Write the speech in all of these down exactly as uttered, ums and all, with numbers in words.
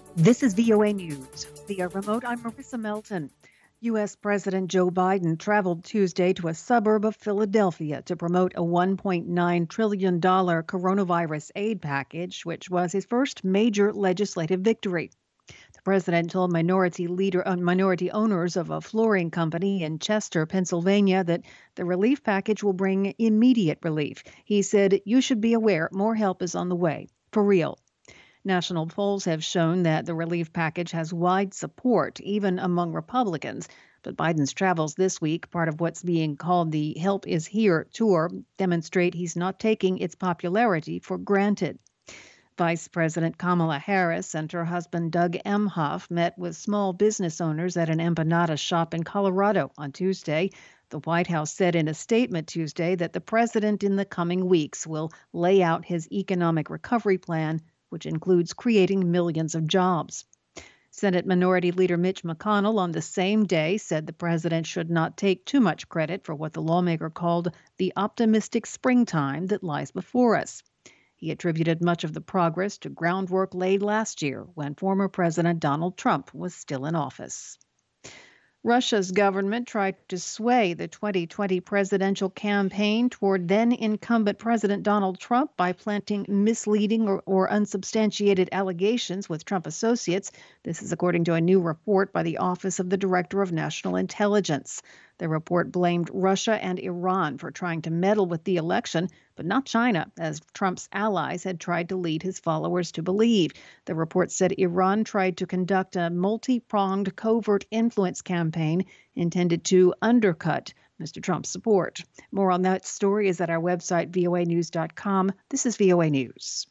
This is V O A News. Via remote, I'm Marissa Melton. U S. President Joe Biden traveled Tuesday to a suburb of Philadelphia to promote a one point nine trillion dollars coronavirus aid package, which was his first major legislative victory. The president told minority leader, uh, minority owners of a flooring company in Chester, Pennsylvania, that the relief package will bring immediate relief. He said, "You should be aware more help is on the way, for real." National polls have shown that the relief package has wide support, even among Republicans. But Biden's travels this week, part of what's being called the Help is Here tour, demonstrate he's not taking its popularity for granted. Vice President Kamala Harris and her husband Doug Emhoff met with small business owners at an empanada shop in Colorado on Tuesday. The White House said in a statement Tuesday that the president in the coming weeks will lay out his economic recovery plan, which includes creating millions of jobs. Senate Minority Leader Mitch McConnell on the same day said the president should not take too much credit for what the lawmaker called the optimistic springtime that lies before us. He attributed much of the progress to groundwork laid last year when former President Donald Trump was still in office. Russia's government tried to sway the twenty twenty presidential campaign toward then-incumbent President Donald Trump by planting misleading or, or unsubstantiated allegations with Trump associates. This is according to a new report by the Office of the Director of National Intelligence. The report blamed Russia and Iran for trying to meddle with the election, but not China, as Trump's allies had tried to lead his followers to believe. The report said Iran tried to conduct a multi-pronged covert influence campaign intended to undercut Mister Trump's support. More on that story is at our website, V O A news dot com. This is V O A News.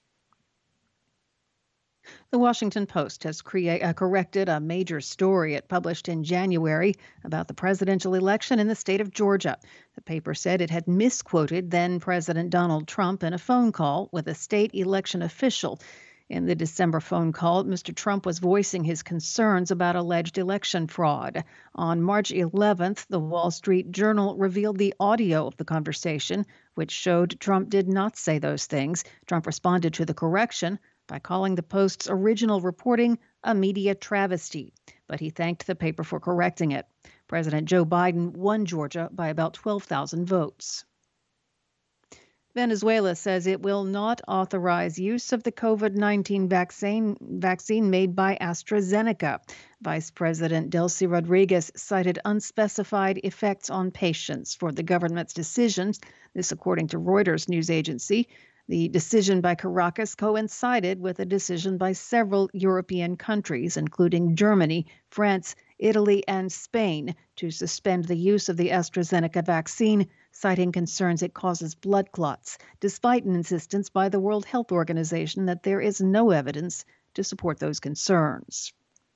The Washington Post has crea- uh, corrected a major story it published in January about the presidential election in the state of Georgia. The paper said it had misquoted then-President Donald Trump in a phone call with a state election official. In the December phone call, Mister Trump was voicing his concerns about alleged election fraud. On March eleventh, the Wall Street Journal revealed the audio of the conversation, which showed Trump did not say those things. Trump responded to the correction by calling the Post's original reporting a media travesty, but he thanked the paper for correcting it. President Joe Biden won Georgia by about twelve thousand votes. Venezuela says it will not authorize use of the COVID nineteen vaccine, vaccine made by AstraZeneca. Vice President Delcy Rodriguez cited unspecified effects on patients for the government's decisions, this according to Reuters news agency. The decision by Caracas coincided with a decision by several European countries, including Germany, France, Italy, and Spain, to suspend the use of the AstraZeneca vaccine, citing concerns it causes blood clots, despite an insistence by the World Health Organization that there is no evidence to support those concerns.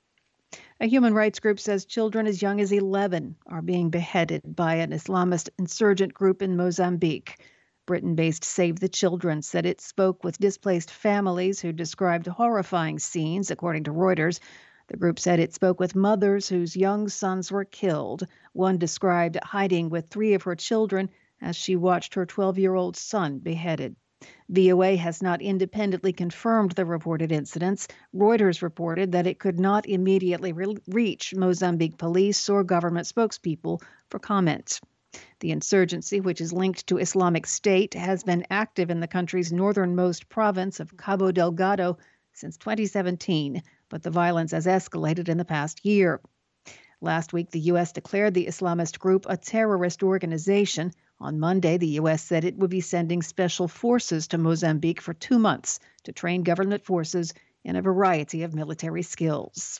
A human rights group says children as young as eleven are being beheaded by an Islamist insurgent group in Mozambique. Britain-based Save the Children said it spoke with displaced families who described horrifying scenes, according to Reuters. The group said it spoke with mothers whose young sons were killed. One described hiding with three of her children as she watched her twelve-year-old son beheaded. V O A has not independently confirmed the reported incidents. Reuters reported that it could not immediately re- reach Mozambique police or government spokespeople for comment. The insurgency, which is linked to Islamic State, has been active in the country's northernmost province of Cabo Delgado since twenty seventeen, but the violence has escalated in the past year. Last week, the U S declared the Islamist group a terrorist organization. On Monday, the U S said it would be sending special forces to Mozambique for two months to train government forces in a variety of military skills.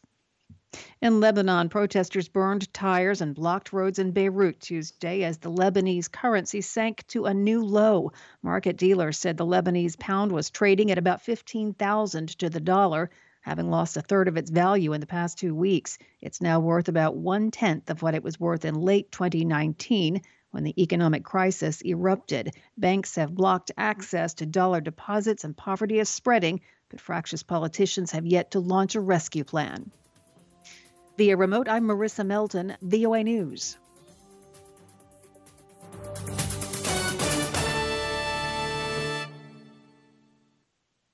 In Lebanon, protesters burned tires and blocked roads in Beirut Tuesday as the Lebanese currency sank to a new low. Market dealers said the Lebanese pound was trading at about fifteen thousand to the dollar, having lost a third of its value in the past two weeks. It's now worth about one-tenth of what it was worth in late twenty nineteen, when the economic crisis erupted. Banks have blocked access to dollar deposits and poverty is spreading, but fractious politicians have yet to launch a rescue plan. Via remote, I'm Marissa Melton, V O A News.